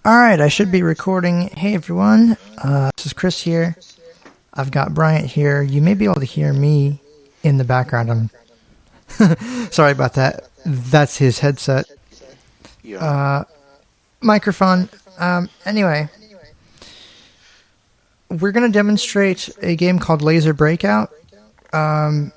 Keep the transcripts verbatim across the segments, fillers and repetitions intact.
Alright, I should be recording. Hey everyone, uh, this is Chris here. I've got Bryant here. You may be able to hear me in the background. I'm sorry about that. That's his headset. Uh, microphone. Um, anyway, we're going to demonstrate a game called Laser Breakout. Um,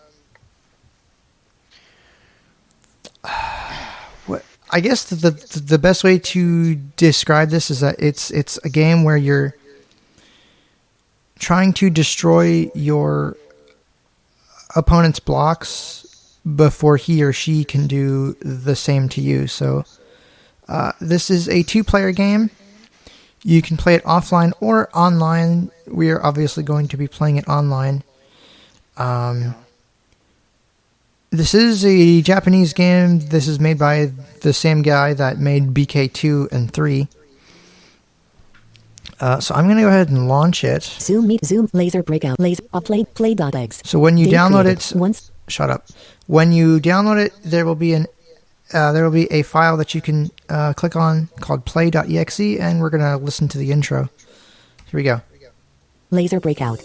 what? I guess the, the the best way to describe this is that it's it's a game where you're trying to destroy your opponent's blocks before he or she can do the same to you. So uh, this is a two-player game. You can play it offline or online. We are obviously going to be playing it online. Um, this is a Japanese game. This is made by the same guy that made B K two and three. Uh, so I'm going to go ahead and launch it. Zoom meet Zoom laser breakout laser uh, play play dot eggs. So when you Date download created. it, Once shut up. When you download it, there will be an uh, there will be a file that you can uh, click on called play dot E X E, and we're going to listen to the intro. Here we go. laser breakout.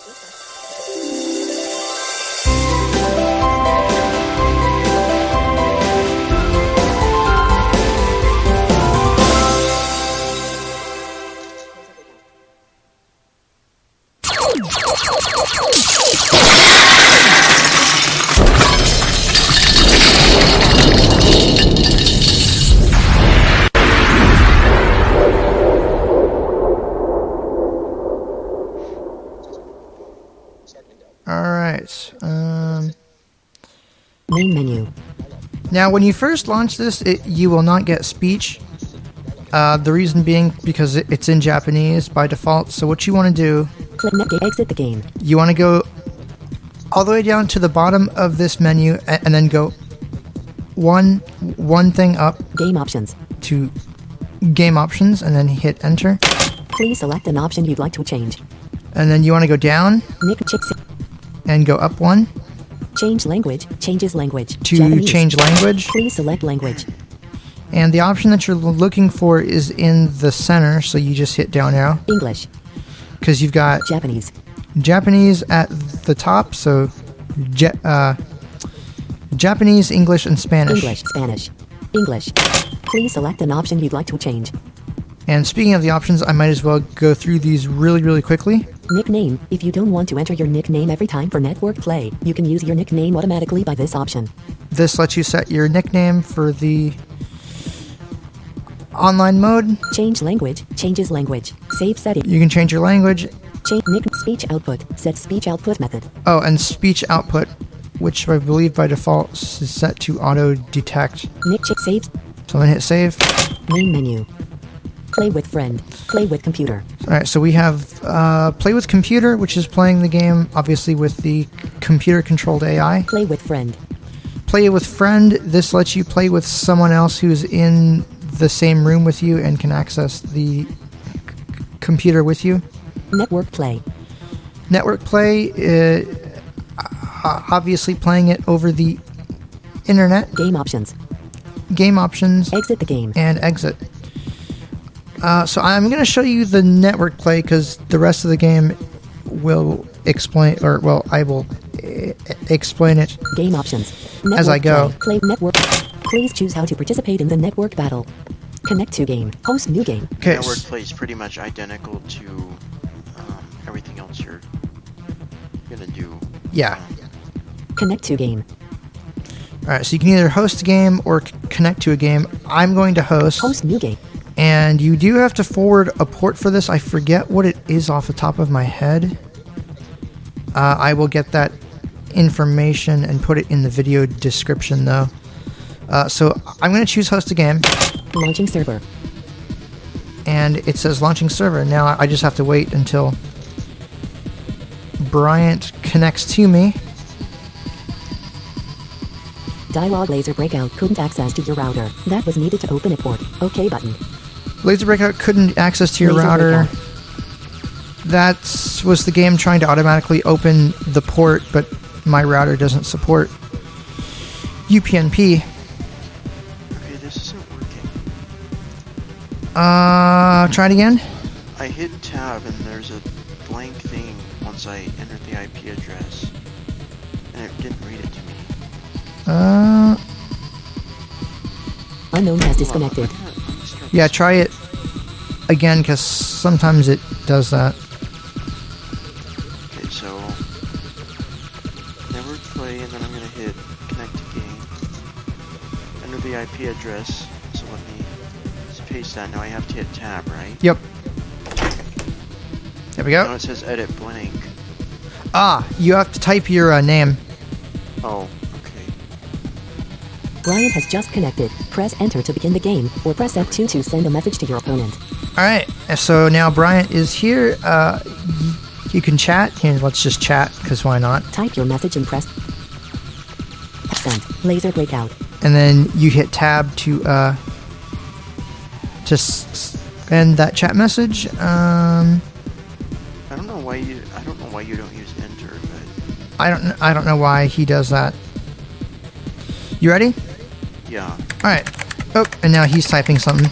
Alright. Um, Main menu. now, when you first launch this, it, you will not get speech. Uh, the reason being because it, it's in Japanese by default. So what you want to do, Click net to exit the game. you want to go all the way down to the bottom of this menu and, and then go one one thing up Game options. to game options and then hit enter. Please select an option you'd like to change. And then you want to go down Nick chicks. and go up one Change language. Changes language. to Japanese. change language. Please select language. And the option that you're looking for is in the center, so you just hit down arrow. English. Because you've got Japanese. Japanese at the top, so ja- uh, Japanese, English, and Spanish. English. Spanish. English. Please select an option you'd like to change. And speaking of the options, I might as well go through these really, really quickly. Nickname. If you don't want to enter your nickname every time for network play, you can use your nickname automatically by this option. This lets you set your nickname for the online mode. Change language. Changes language. Save setting. You can change your language. Change nick speech output. Set speech output method. Oh, and speech output, which I believe by default is set to auto detect. Nick check saves. So I'm gonna hit save. Main menu. Play with friend. Play with computer. Alright, so we have uh, Play with Computer, which is playing the game, obviously, with the computer-controlled A I. Play with friend. Play with Friend, this lets you play with someone else who's in the same room with you and can access the c- computer with you. Network play. Network Play, uh, obviously playing it over the internet. Game options. Game options, Exit the game. and exit. Uh, so I'm going to show you the network play because the rest of the game will explain, or well, I will uh, explain it. Game options. Network As I go. Play. play network. Please choose how to participate in the network battle. Connect to game. Host new game. Okay. Network play is pretty much identical to um, everything else you're gonna do. Yeah. Connect to game. All right. So you can either host a game or c- connect to a game. I'm going to host, Host new game. and you do have to forward a port for this. I forget what it is off the top of my head. Uh, I will get that information and put it in the video description, though. Uh, so I'm going to choose host a game, Launching server. and it says launching server. Now I just have to wait until Bryant connects to me. Dialog laser breakout couldn't access to your router. That was needed to open a port. OK button. Laser Breakout couldn't access to your Laser router. Breakout. That was the game trying to automatically open the port, but my router doesn't support U P n P. Okay, this isn't working. Uh, try it again. I hit tab and there's a blank thing once I entered the I P address. And it didn't read it to me. Uh, Unknown has disconnected. Hold on, I'm gonna- I'm gonna start yeah, this- try it again, because sometimes it does that. Okay, so network play, and then I'm gonna hit connect to game. Enter the I P address. So let me just paste that. Now I have to hit tab, right? Yep. There we Now go. it says edit blank. Ah, you have to type your uh, name. Oh, okay. Bryant has just connected. Press enter to begin the game, or press F two to send a message to your opponent. All right. So now Bryant is here. Uh, y- you can chat. Here, let's just chat, because why not? Type your message and press send. Laser breakout. And then you hit tab to uh, just end that chat message. Um, I don't know why you. I don't know why you don't use enter, but I don't. kn- I don't know why he does that. You ready? yeah. All right. Oh, and now he's typing something.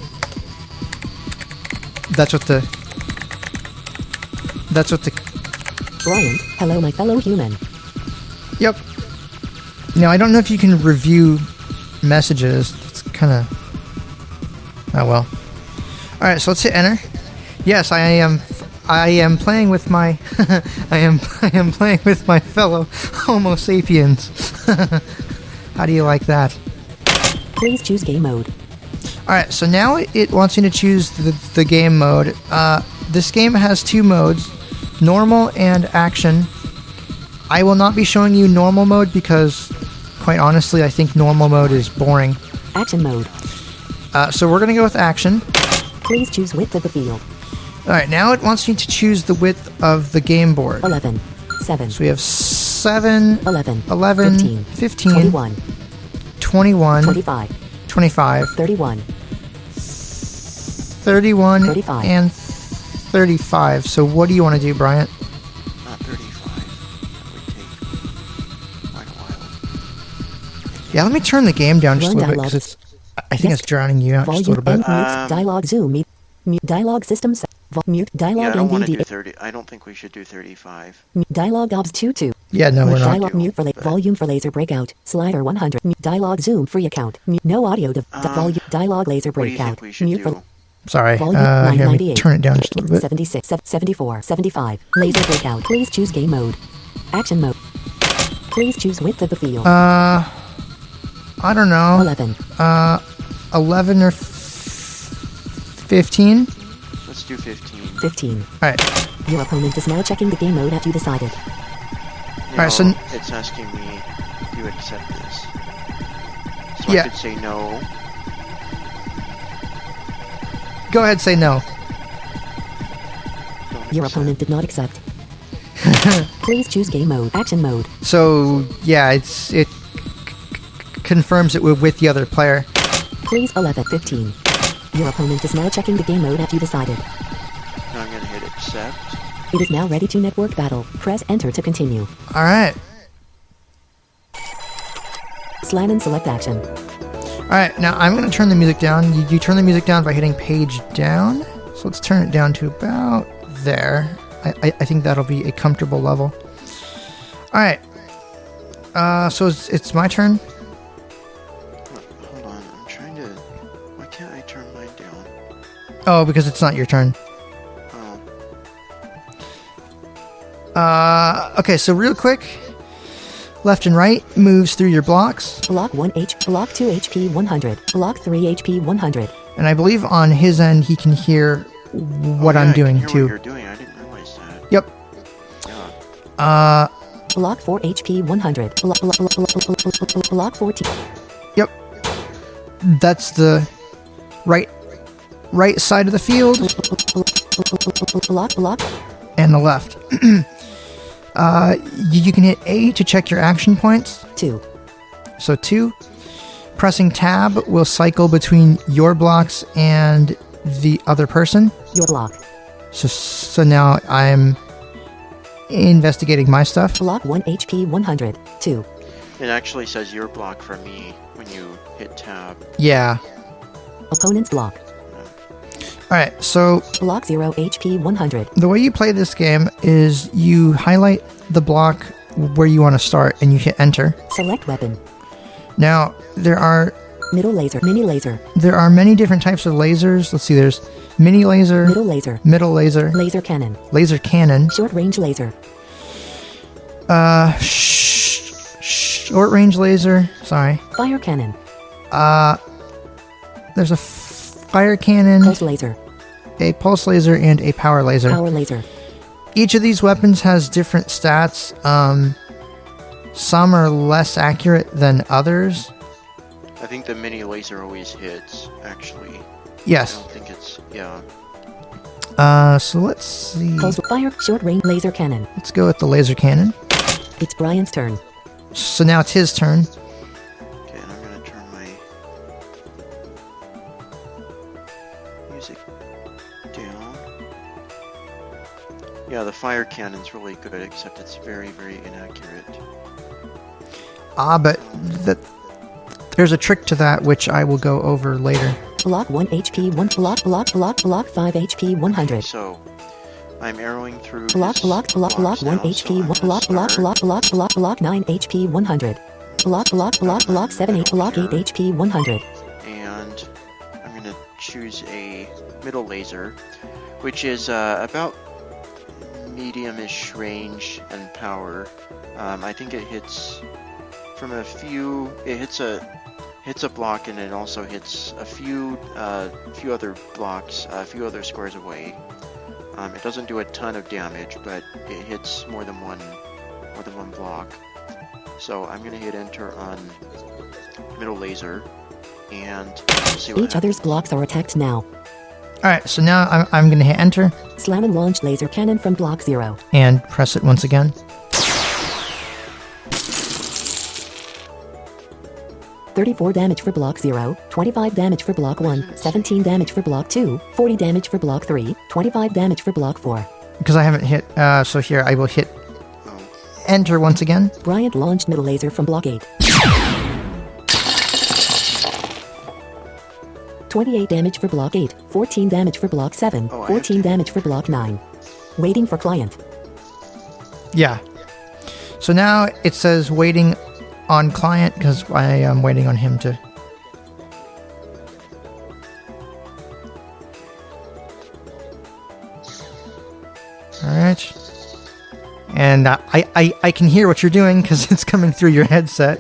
That's what the. That's what the. Bryant, hello my fellow human. Yep. Now I don't know if you can review messages. It's kind of. Oh well. All right, so let's hit enter. Yes, I am. I am playing with my. I am. I am playing with my fellow Homo sapiens. How do you like that? Please choose game mode. All right, so now it, it wants you to choose the, the game mode. Uh, this game has two modes, normal and action. I will not be showing you normal mode because, quite honestly, I think normal mode is boring. Action mode. Uh, so we're going to go with action. Please choose width of the field. All right, now it wants you to choose the width of the game board. eleven. seven. So we have seven, eleven. eleven, fifteen. fifteen, twenty-one. twenty-one, twenty-five. twenty-five, thirty-one. thirty-one, thirty-five. and thirty-five. So what do you want to do, Bryant? Not thirty-five. That would take quite a while. Yeah, let me turn the game down just Run a little bit dialogue. because it's. I think Yes. it's drowning you out just a Volume little bit. and mute. Um, Dialogue zoom. Mute. Mute. Dialogue system. se- vo- Mute. Yeah, I Dialogue don't want N to V do D. thirty. I don't think we should do thirty-five. Mute. Dialogue obs two two. Yeah, no, we're not. Dialogue do, mute for la- but- volume for laser breakout. Slider one hundred. Mute. Dialogue zoom free account. Mute. No audio. Div- di- Um, volume. Dialogue laser What do you breakout. think we should Mute do? for Sorry. volume Uh, here, let me nine ninety-eight. turn it down just a little bit. seventy-six. se- seventy-four. seventy-five. Laser breakout. Please choose game mode. Action mode. Please choose width of the field. Uh, I don't know. eleven. Uh, eleven or f- fifteen? Let's do fifteen. fifteen. All right. Your opponent is now checking the game mode after you decided. No, Alright, so n- it's asking me to accept this. So Yeah. I could say no. Go ahead, say no. Don't Your accept. opponent did not accept. Please choose game mode. Action mode. So yeah, it's it c- c- confirms it with, with the other player. Please eleven. fifteen. Your opponent is now checking the game mode after you decided. Now I'm gonna hit accept. It is now ready to network battle. Press enter to continue. All right. Slam and select action. All right. Now I'm going to turn the music down. You, you turn the music down by hitting page down. So let's turn it down to about there. I, I, I think that'll be a comfortable level. All right. Uh, so it's, it's my turn. Hold on, I'm trying to. Why can't I turn mine down? Oh, because it's not your turn. Oh, Uh, okay, so real quick, left and right moves through your blocks, Block one H. Block two H P one hundred. Block three H P one hundred. and I believe on his end he can hear what Oh, yeah, I'm I can doing hear too. What you're doing. I didn't realize that. Yep. Yeah. Uh, Block four H P one hundred. Block, block, block, block, block, block, block fourteen. yep. That's the right, right side of the field Block, block. and the left. uh, you, you can hit A to check your action points. Two. So two. Pressing tab will cycle between your blocks and the other person. Your block. So so now I'm investigating my stuff. Block one H P one hundred. Two. It actually says your block for me when you hit tab. Yeah. Opponent's block. Alright, so Block zero, H P one hundred. the way you play this game is you highlight the block where you want to start and you hit enter. Select weapon. Now, there are Middle laser, mini laser, there are many different types of lasers. Let's see, there's mini laser, middle laser, middle laser, laser cannon, laser cannon, short range laser, uh, sh- short range laser, sorry. fire cannon, Uh, there's a f- fire cannon, pulse laser, a pulse laser, and a power laser. power laser. Each of these weapons has different stats. Um, some are less accurate than others. I think the mini laser always hits, actually. I Yes. don't think it's, yeah. Uh, so let's see. Pulse fire, short range laser cannon. Let's go with the laser cannon. It's Brian's turn. So now it's his turn. Okay, and I'm gonna turn my music down. Yeah, the fire cannon's really good, except it's very, very inaccurate. Ah, but that there's a trick to that which I will go over later. Block one H P one. Block block block block five H P one hundred. So, I'm arrowing through Block his block block block blocks one now, H so P I'm one. gonna Block block start. block block block block nine H P one hundred. Block block block block seven eight block eight H P one hundred. And I'm gonna choose a middle laser, which is uh, about medium-ish range and power. Um, I think it hits from a few. It hits a hits a block, and it also hits a few uh, few other blocks, a few other squares away. Um, it doesn't do a ton of damage, but it hits more than one more than one block. So I'm gonna hit enter on middle laser, and we'll see what Each other's blocks are attacked now. Alright, so now I'm, I'm going to hit enter Slam and launch laser cannon from block zero. and press it once again. thirty-four damage for block zero, twenty-five damage for block one, seventeen damage for block two, forty damage for block three, twenty-five damage for block four. Because I haven't hit, uh, so here I will hit Oh, enter once again. Bryant launched middle laser from block eight. twenty-eight damage for block eight, fourteen damage for block seven, Oh, I have fourteen to- damage for block nine. Waiting for client. Yeah. So now it says waiting on client because I am waiting on him to. Alright. And uh, I, I, I can hear what you're doing because it's coming through your headset.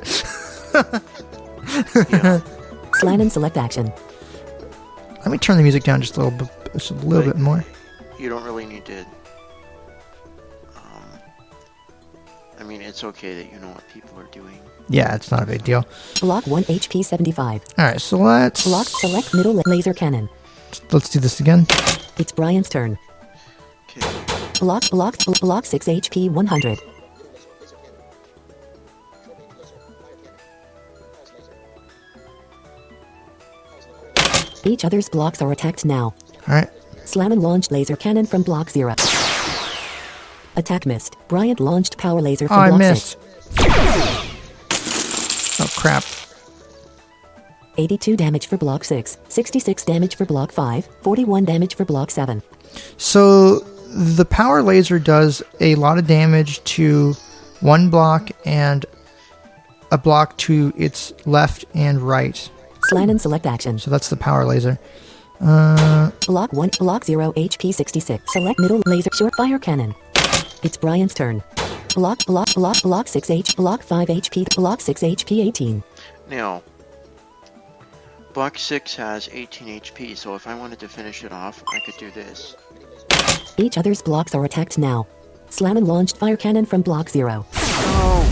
yeah. Slam and select action. Let me turn the music down just a little bit, just a little Like- bit more. You don't really need to. Um, I mean, it's okay that you know what people are doing. Yeah, it's not a big deal. Block one H P seventy-five. Alright, so let's Block select middle la- laser cannon. let's do this again. It's Brian's turn. Okay. Block block bl- block six H P one hundred. Each other's blocks are attacked now. Alright. Slam and launch laser cannon from block zero. Attack missed. Bryant launched power laser Oh, from I block missed. six. Oh crap. eighty-two damage for block six, sixty-six damage for block five, forty-one damage for block seven. So the power laser does a lot of damage to one block and a block to its left and right. Slam and select action. So that's the power laser. Uh, Block one, block zero, H P sixty-six. Select middle laser short fire cannon. It's Brian's turn. Block, block, block, block six H, block five H P, block six H P eighteen. Now, block six has eighteen H P, so if I wanted to finish it off, I could do this. Each other's blocks are attacked now. Slam and launched fire cannon from block zero. Oh!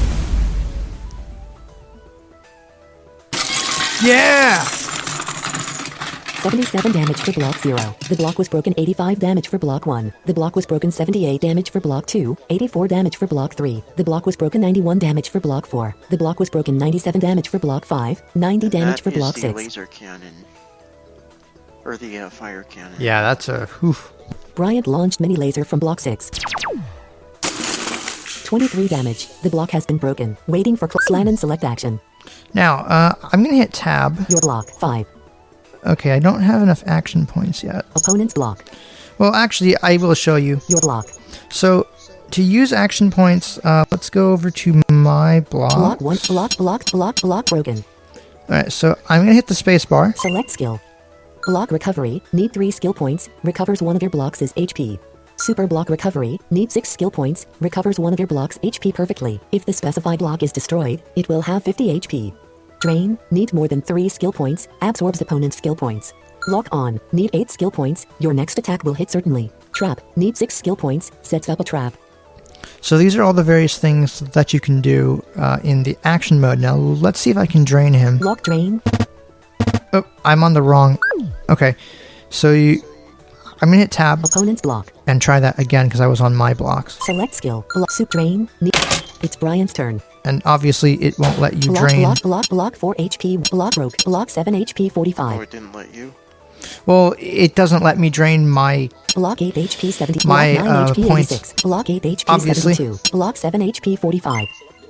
yeah! seventy-seven damage for block zero. The block was broken. eighty-five damage for block one. The block was broken. seventy-eight damage for block two. eighty-four damage for block three. The block was broken. ninety-one damage for block four. The block was broken. ninety-seven damage for block five. ninety And damage that for is block the six. laser cannon. Or the uh, fire cannon. Yeah, that's a oof. Bryant launched mini laser from block six. twenty-three damage. The block has been broken. Waiting for cl- slam and select action. Now, uh, I'm gonna hit tab. Your block five. Okay, I don't have enough action points yet. Opponent's block. Well, actually, I will show you. Your block. So, to use action points, uh, let's go over to my block. Block one. Block, block, block, block broken. Alright, so I'm going to hit the space bar. Select skill. Block recovery. Need three skill points. Recovers one of your blocks' H P. Super block recovery. Need six skill points. Recovers one of your blocks' H P perfectly. If the specified block is destroyed, it will have fifty H P. Drain. Need more than three skill points. Absorbs opponent's skill points. Lock on. Need eight skill points. Your next attack will hit certainly. Trap. Need six skill points. Sets up a trap. So these are all the various things that you can do uh, in the action mode. Now let's see if I can drain him. Lock drain. Oh, I'm on the wrong... Okay, so you... I'm going to hit tab Opponent's block. and try that again because I was on my blocks. Select skill. Block. Soup drain. Need. It's Brian's turn. And obviously it won't let you Block, drain... block, block, block, four H P. Block broke. Block seven H P, Oh, forty-five. it didn't let you? Well, it doesn't let me drain my... Block eight H P, seventy. My, Block nine uh, H P, points. eighty-six. Block eight H P, Obviously. seventy-two. Block seven H P, forty-five.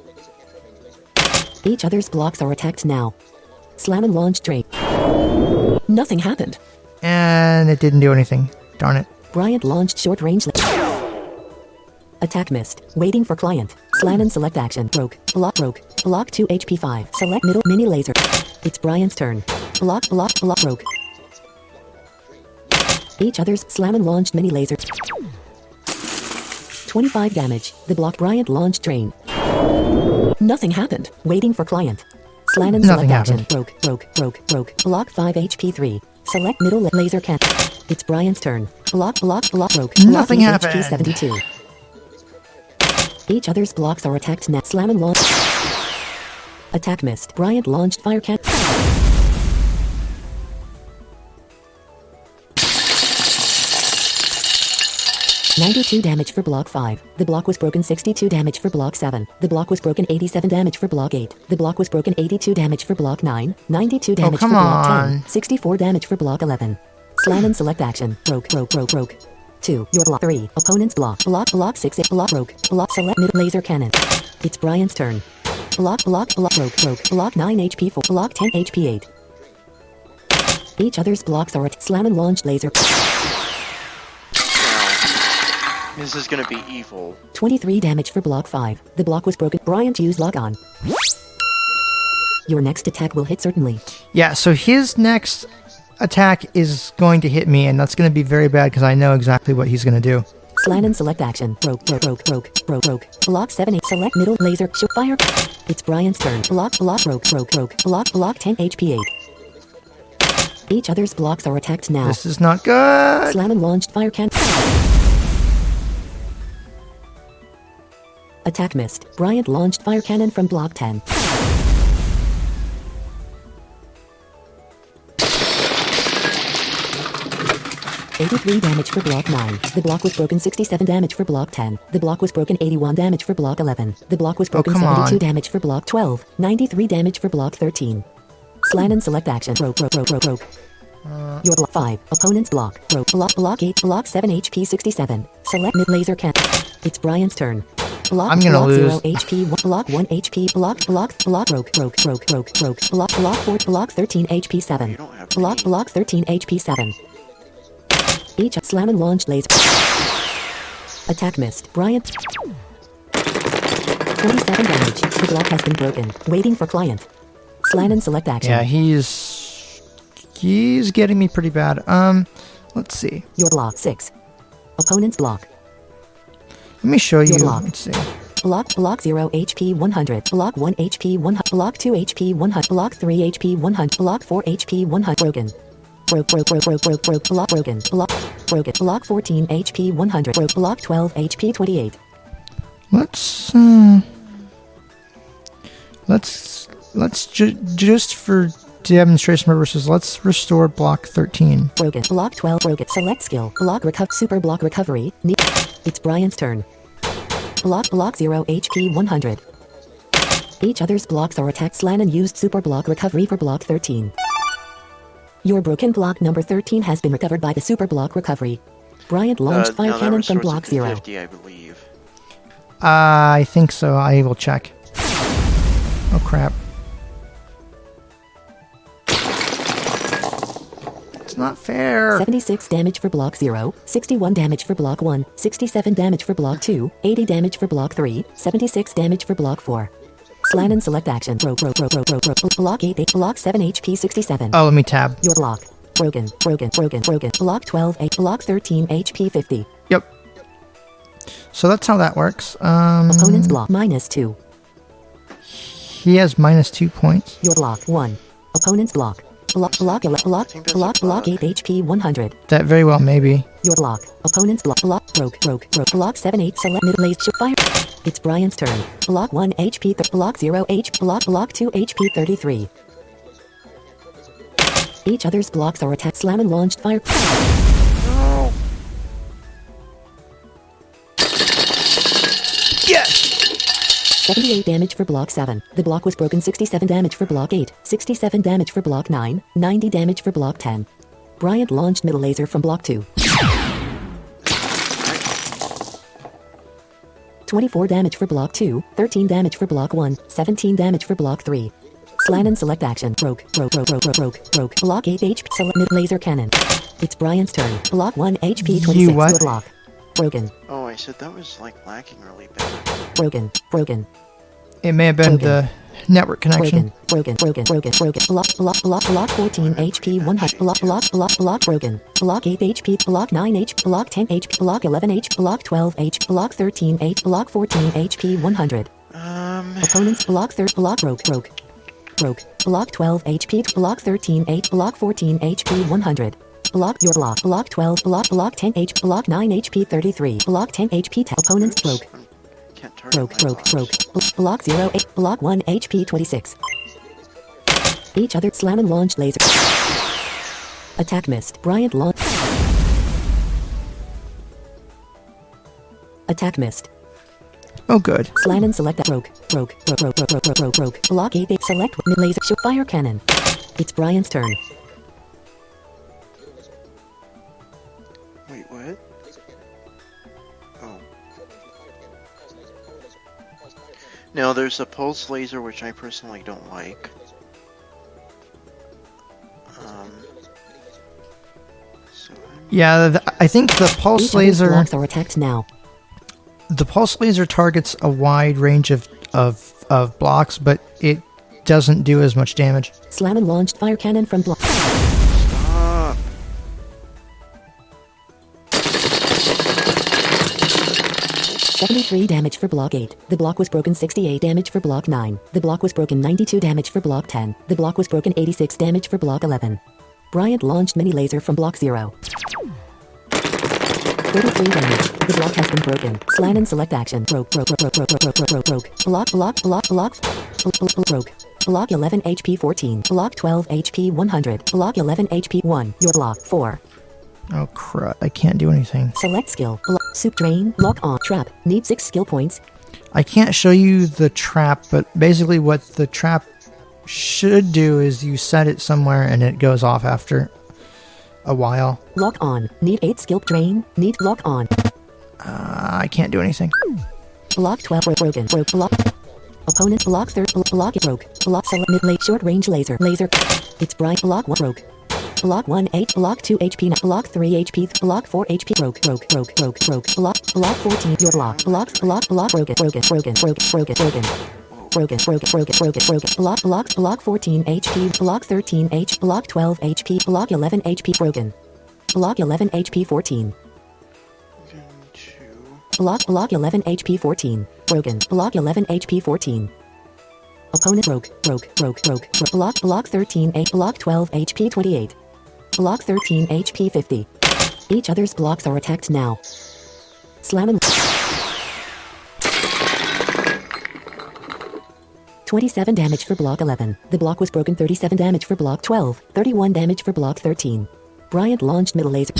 Each other's blocks are attacked now. Slam and launch drain. Nothing happened. And it didn't do anything. Darn it. Bryant launched short range. Attack missed. Waiting for client. Slam and select action. Broke. Block broke. Block two H P five. Select middle mini laser. It's Bryant's turn. Block, block, block broke. Each other's slam and launched mini laser. twenty-five damage. The block Bryant launched drain. Nothing happened. Waiting for client. Slam and select Nothing action. happened. Broke, broke, broke, broke. Block five H P three. Select middle la- laser can. It's Brian's turn. Block, block, block broke. Block Nothing eight happened. H P seventy-two. Each other's blocks are attacked now. Slam and launch. Attack missed. Bryant launched fire can. ninety-two damage for block five. The block was broken. sixty-two damage for block seven. The block was broken. eighty-seven damage for block eight. The block was broken. eighty-two damage for block nine. ninety-two damage for come block on. ten. sixty-four damage for block eleven. Slam and select action. Broke, broke, broke, broke. two. Your block. three. Opponent's block. Block, block six. Block broke. Block select mid laser cannon. It's Brian's turn. Block, block, block broke, broke. Block nine H P four. Block ten H P eight. Each other's blocks are at slam and launch laser. This is gonna be evil. twenty-three damage for block five. The block was broken. Bryant used lock on. Your next attack will hit certainly. Yeah, so his next attack is going to hit me, and that's going to be very bad because I know exactly what he's going to do. Slam and select action. Broke, broke, broke, broke, broke, broke. Block seven eight. Select middle laser. Shoot fire. It's Brian's turn. Block, block, broke, broke, broke. Block, block ten H P eight. Each other's blocks are attacked now. This is not good. Slam and launched fire can. Attack missed. Bryant launched fire cannon from block ten. eighty-three damage for block nine. The block was broken. sixty-seven damage for block ten. The block was broken. eighty-one damage for block eleven. The block was broken. come seventy-two on. damage for block twelve. ninety-three damage for block thirteen. Slam and select action. Broke, broke, broke, broke, broke. Your block five. Opponent's block. Broke. Block, block eight. Block seven H P sixty-seven. Select mid laser can. It's Brian's turn. Block, I'm gonna block lose. zero H P. one, block one H P. Block, block, block. Broke, broke, broke, broke, broke. Block, block four. Block thirteen H P seven. You don't have Block, any. block thirteen H P seven. Each slam and launch laser. Attack missed. Bryant. twenty-seven damage. The block has been broken. Waiting for client. Slam and select action. Yeah, he's he's getting me pretty bad. Um, let's see. Your block six. Opponent's block. Let me show you. Your block. Let's see. Block, block zero H P one hundred. Block one H P one hundred. Block two H P one hundred. Block three H P one hundred. Block four H P one hundred. Broken. Broke, broke, broke, broke, broke, broke. Block broken. Block broken. Block fourteen H P one hundred. Broke. Block twelve H P twenty-eight. Let's uh, let's let's ju- just for demonstration purposes, let's restore block thirteen. Broken. Block twelve. Broken. Select skill. Block recover. Super block recovery. Ne- it's Brian's turn. Block block zero H P one hundred. Each other's blocks are attacked. Slam and used super block recovery for block thirteen. Your broken block number thirteen has been recovered by the super block recovery. Bryant launched Uh, fire no, that cannon from restores block it to zero. fifty, I believe. I think so. I will check. Oh crap. not fair. seventy-six damage for block zero, sixty-one damage for block one, sixty-seven damage for block two, eighty damage for block three, seventy-six damage for block four. Slam and select action. Bro, bro, bro, bro, bro, bro. Block eight, eight. Block seven, H P sixty-seven. Oh, let me tab. Your block. Broken, broken, broken, broken. Block twelve, eight. Block thirteen, H P fifty. Yep. So that's how that works. Um, Opponent's block, minus two. He has minus two points. Your block, one. Opponent's block. Block, block, ele- block, think that's block, a block bug. eight, H P one hundred. That very well may be. Your block. Opponent's block. Block. Broke. Broke. Broke. Block seven eight. Select mid lace. Fire. It's Brian's turn. Block one H P. Th- block zero H. Block. Block two H P thirty-three. Each other's blocks are attacked. Slam and launched fire. No. seventy-eight damage for block seven. The block was broken. sixty-seven damage for block eight. sixty-seven damage for block nine. ninety damage for block ten. Bryant launched middle laser from block two. twenty-four damage for block two, thirteen damage for block one, seventeen damage for block three. Slam and select action. Broke, broke, broke, broke, broke, broke, broke. Block eight H P. Select mid laser cannon. It's Brian's turn. Block one H P twenty-six. You what? Your block. Broken, Oh, I said that was like lacking really bad. broken, broken, It may have been Broken. the network connection. broken, broken, broken, broken, broken. Block, block, block, block fourteen H P one hundred. Block, block, block, block broken. Block eight H P. Block nine H P. Block ten H P. Block eleven H P. Block twelve H P. Block thirteen H P. Block fourteen H P one hundred. Um, Opponent's block third. Block broke, broke, broke. Block twelve H P. Block thirteen H P. Block fourteen H P one hundred. Block your block. Block twelve. Block block ten H P. Block nine H P thirty-three. Block ten H P. T- opponent's broke. can't target Broke, my broke, blocks. broke. B- block zero eight. Block one H P twenty-six. Each other slam and launch laser. Attack missed. Bryant launch. Attack missed. Oh, good. Slam and select that. Broke, broke, broke, broke, broke, broke, broke, broke, broke. Block eight eight. Select mid laser. Shoot fire cannon. It's Brian's turn. Wait, what? Oh. Now, there's a pulse laser, which I personally don't like. Um. So I'm Yeah, th- I think the pulse Each other's laser. blocks are attacked now. The pulse laser targets a wide range of, of of blocks, but it doesn't do as much damage. Slam and launched fire cannon from block. Stop. seventy-three damage for block eight. The block was broken. sixty-eight damage for block nine. The block was broken. ninety-two damage for block ten. The block was broken. eighty-six damage for block eleven. Bryant launched mini laser from block zero. thirty-three damage. The block has been broken. Slam and select action. Broke, broke, broke, broke, broke, broke, broke, broke, broke. Block, block, block, block. Bl- bl- bl- Broke. Block eleven H P fourteen. Block twelve H P one hundred. Block eleven H P one. Your block four. Oh crud! I can't do anything. Select skill. Blo- Soup drain. Lock on. Trap. Need six skill points. I can't show you the trap, but basically what the trap should do is you set it somewhere and it goes off after a while. Lock on. Need eight skill drain. Need lock on. Uh, I can't do anything. Block twelve bro- broken. Broke block. Opponent block third. Bl- block it broke. Block select mid late short range laser. Laser. It's bright. Block one broke. Block one eight. Block two H P. N- block three H P. Block four H P. Broke. Broke. Broke. Broke. Broke. Block. Block fourteen. Your block. Block. Block. Block. Broken. Broken. Broken. Broken. Broken. Broken. Broken. Broken. Broken. Broken. Broken. Block. Block. Block fourteen H P. Block thirteen H. Block twelve H P. Block eleven H P. Broken. Block eleven H P fourteen. two. Block block eleven H P fourteen. Broken. Block eleven H P fourteen. Opponent broke, broke, broke, broke. Bro- block block thirteen H. Block twelve H P twenty-eight. Block thirteen H P fifty. Each other's blocks are attacked now. Slam and twenty-seven damage for block eleven. The block was broken. thirty-seven damage for block twelve. thirty-one damage for block thirteen. Bryant launched middle laser.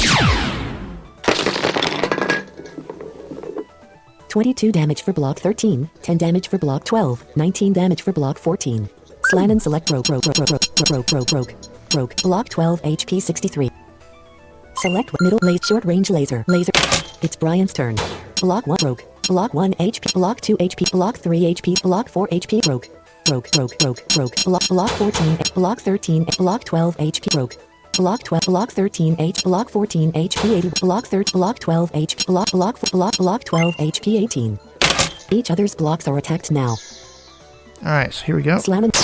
twenty-two damage for block thirteen, ten damage for block twelve, nineteen damage for block fourteen. Slam and select broke, broke, broke, broke, broke, broke, broke, broke, broke. Block twelve H P sixty-three. Select middle laser, short range laser, laser. It's Brian's turn. Block one broke. Block one H P. Block two H P. Block three H P. Block four H P broke. Broke, broke, broke, broke. Block, block fourteen. Block thirteen. Block twelve H P broke. block twelve, block thirteen H, block fourteen H P eighty, block thirty, block twelve H P, block, block, block, block twelve H P eighteen. Each other's blocks are attacked now. Alright, so here we go. Slam and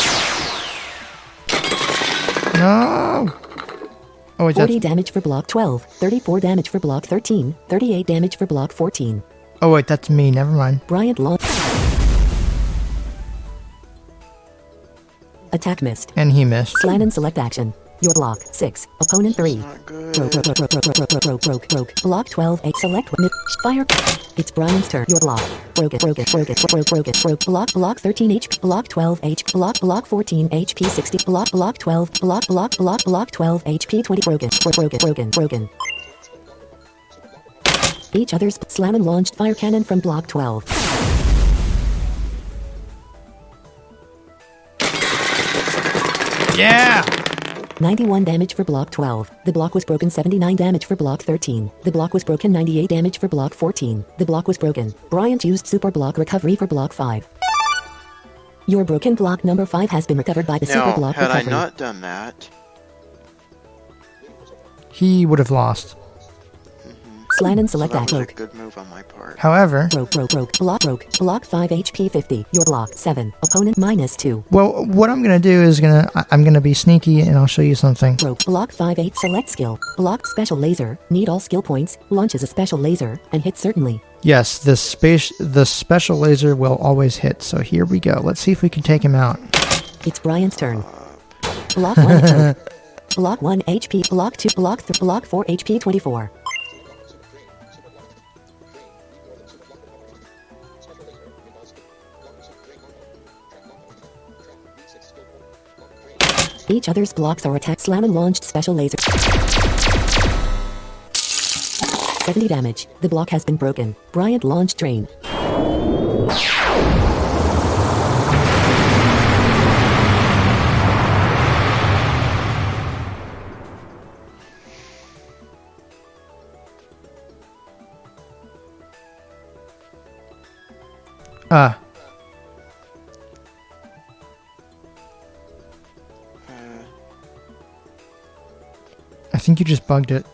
No! Oh, wait, forty that's... damage for block twelve, thirty-four damage for block thirteen, thirty-eight damage for block fourteen. Oh, wait, that's me. Never mind. Bryant launch. Attack missed. And he missed. Slam and select action. Your block six. Opponent three. Not good. Broke, broke, broke, broke, broke, broke, broke, broke, broke, broke. Block twelve. A select mid. Fire. It's Brian's turn. Your block. Broke it, broke it, broke it, broke, broke it, broke. Block, block thirteen H P. Block twelve H P. Block, block fourteen H P sixty. Block, block twelve. Block, block, block, block twelve H P twenty. Broken, broke, broken, broken, broken. Each other's slam and launched fire cannon from block twelve. Yeah! ninety-one damage for block twelve. The block was broken. seventy-nine damage for block thirteen. The block was broken. ninety-eight damage for block fourteen. The block was broken. Bryant used super block recovery for block five. Your broken block number five has been recovered by the super Now, block had recovery. I not done that, He would have lost. Slam and so select that that was a broke. good move on my part. However, Broke, broke, broke. Block, broke. Block five H P fifty. Your block seven. Opponent minus two. well, what I'm gonna do is gonna I- I'm gonna be sneaky and I'll show you something. Broke. Block five eight. Select skill. Block special laser. Need all skill points. Launches a special laser and hit certainly. Yes, the space the special laser will always hit. So here we go. Let's see if we can take him out. It's Brian's turn. Block one. broke. Block one H P. Block two. Block three. Block four H P twenty-four. Each other's blocks are attacked. Slam and launched special laser. seventy damage. The block has been broken. Bryant launched drain. Ah, Uh, I think you just bugged it.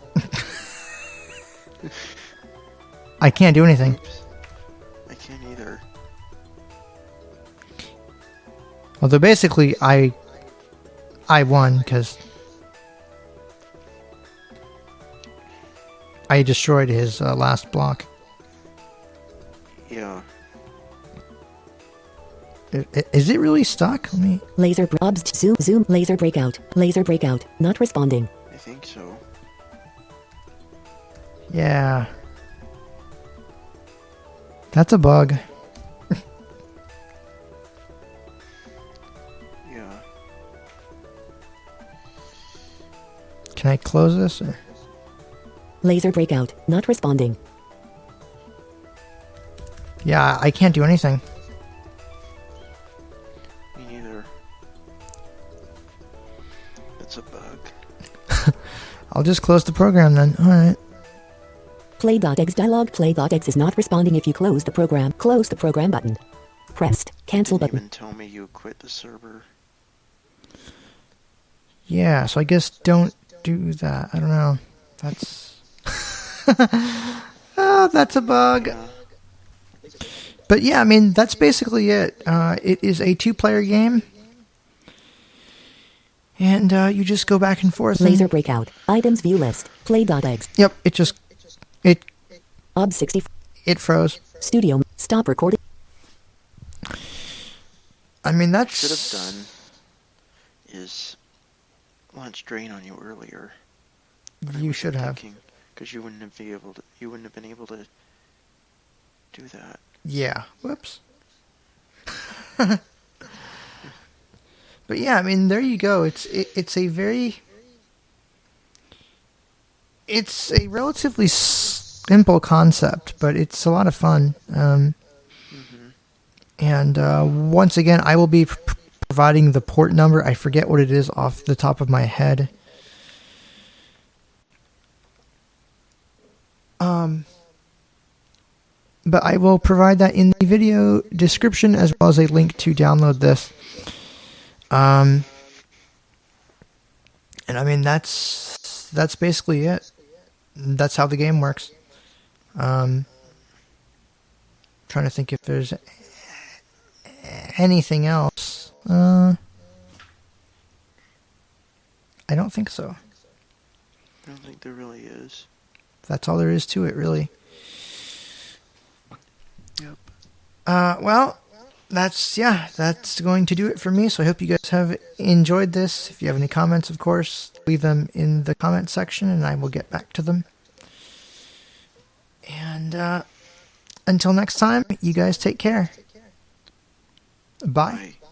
I can't do anything. oops. I can't either. Although basically I I won because I destroyed his uh, last block. Yeah. I- I- Is it really stuck? Let me. Laser br- obst zoom zoom laser breakout. Laser breakout. Not responding. I think so. Yeah. That's a bug. Yeah. Can I close this? Or? Laser breakout. Not responding. Yeah, I can't do anything. Me neither. It's a bug. I'll just close the program then. Alright. Play.exe dialog. Play.exe is not responding if you close the program. Close the program button. Pressed. Cancel Didn't button. even tell me you quit the server. Yeah, so I guess don't do that. I don't know. That's... oh, that's a bug. Yeah. But yeah, I mean, that's basically it. Uh, it is a two-player game. And uh, you just go back and forth. and- Laser breakout. Items view list. Play.exe. Yep, it just... It Ob sixty. it froze. Studio. Stop recording. I mean, that's... Should have done is launch drain on you earlier. You should have. Because you wouldn't have been able to. You wouldn't have been able to do that. Yeah. Whoops. But yeah, I mean, there you go. It's it, it's a very... It's a relatively simple concept, but it's a lot of fun. Um, Mm-hmm. and uh, once again, I will be p- providing the port number. I forget what it is off the top of my head. Um, but I will provide that in the video description as well as a link to download this. Um, And I mean, that's that's basically it. That's how the game works. Um, trying to think if there's anything else. Uh, I don't think so. I don't think there really is. That's all there is to it, really. Yep. Uh, well, that's, yeah, that's going to do it for me. So I hope you guys have enjoyed this. If you have any comments, of course, leave them in the comment section and I will get back to them. And uh, until next time, you guys take care. Bye. Bye.